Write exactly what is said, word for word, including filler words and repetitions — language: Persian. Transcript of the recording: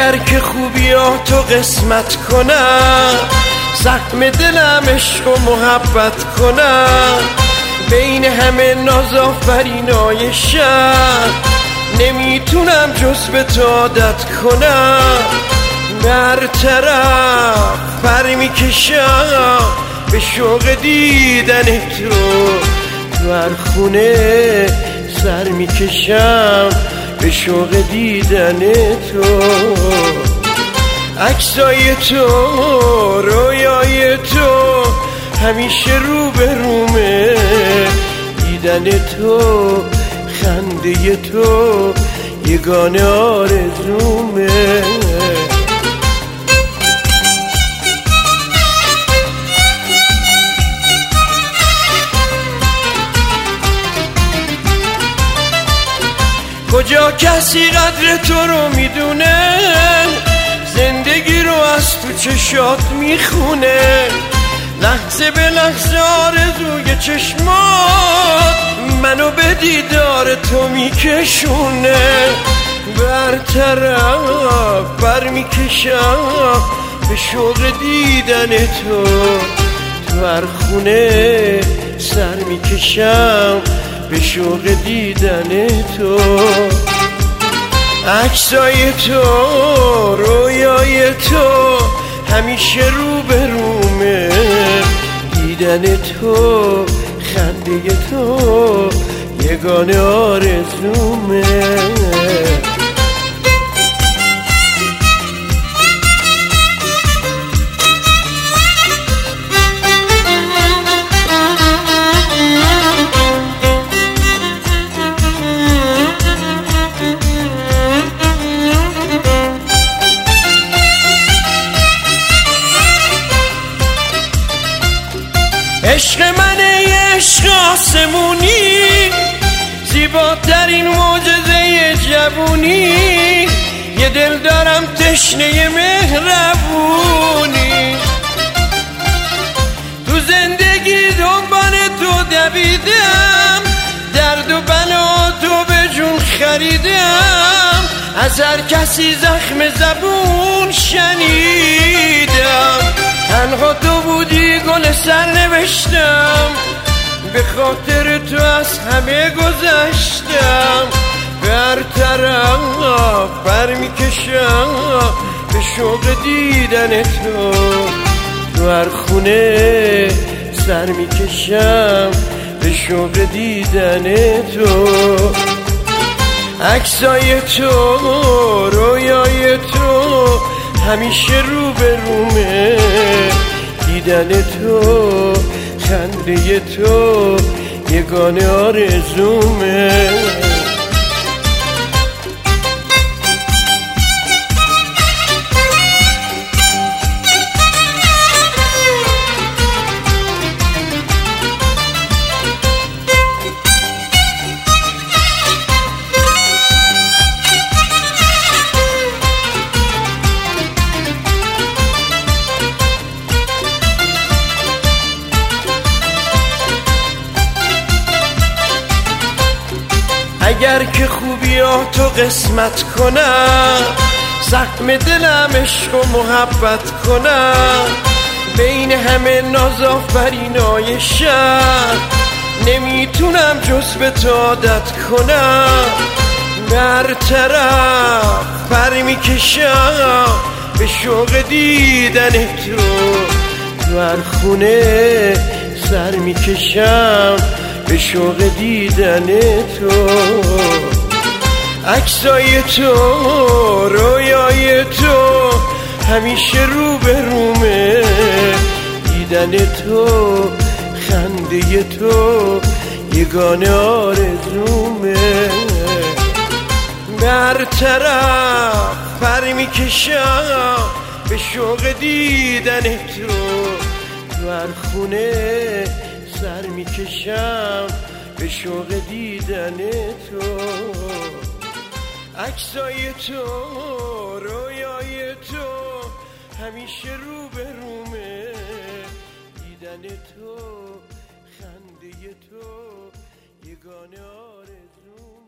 اگر که خوبیاتو قسمت کنم، زخم دلم عشق و محبت کنم، بین همه نازآفرینای شهر نمیتونم جز به تو عادت کنم. در طرف پر میکشم به شوق دیدن تو، تو هر خونه سر میکشم به شوق دیدن تو. عکسای تو، رویای تو همیشه رو به رومه، دیدن تو، خنده تو یگانه آرزومه. کجا کسی قدر تو رو میدونه، زندگی رو از تو چشات میخونه، لحظه به لحظه آرزوی چشمات منو به دیدار تو میکشونه. بر طرف بر میکشم به شوق دیدن تو، تو هر خونه سر میکشم به شوق دیدن تو. عکسای تو، رویای تو همیشه رو به رومه، دیدن تو، خنده تو یگانه آرزومه. عشق منه یه عشق آسمونی، زیباترین معجزه جوونی، یه دل دارم تشنه مهربونی، تو زندگی دنبال تو دویدم، درد و بلا تو به جون خریدم، از هر کسی زخم زبون شنیدم، تنها تو بودی گل سر نوشتم، به خاطر تو از همه گذشتم. بر طرف بر میکشم به شوق دیدن تو، تو هر خونه سر میکشم به شوق دیدن تو. عکسای تو، رویای تو همیشه رو به رومه، دیدن تو، خنده تو یگانه آرزومه. اگر که خوبیاتو قسمت کنم، زخم دلم عشق و محبت کنم، بین همه نازآفرینای شهر نمیتونم جز به تو عادت کنم. در طرف پر میکشم به شوق دیدن تو، تو هر خونه سر میکشم به شوق دیدن تو. عکسای تو، رویای تو همیشه رو به رومه، دیدن تو، خنده تو یگانه آرزومه. در طرف پر میکشم به شوق دیدن تو، تو هر خونه سر میکشم به شوق دیدن تو. عکسای تو، رویای تو همیشه رو به رومه، دیدن تو، خنده تو یگانه آرزو.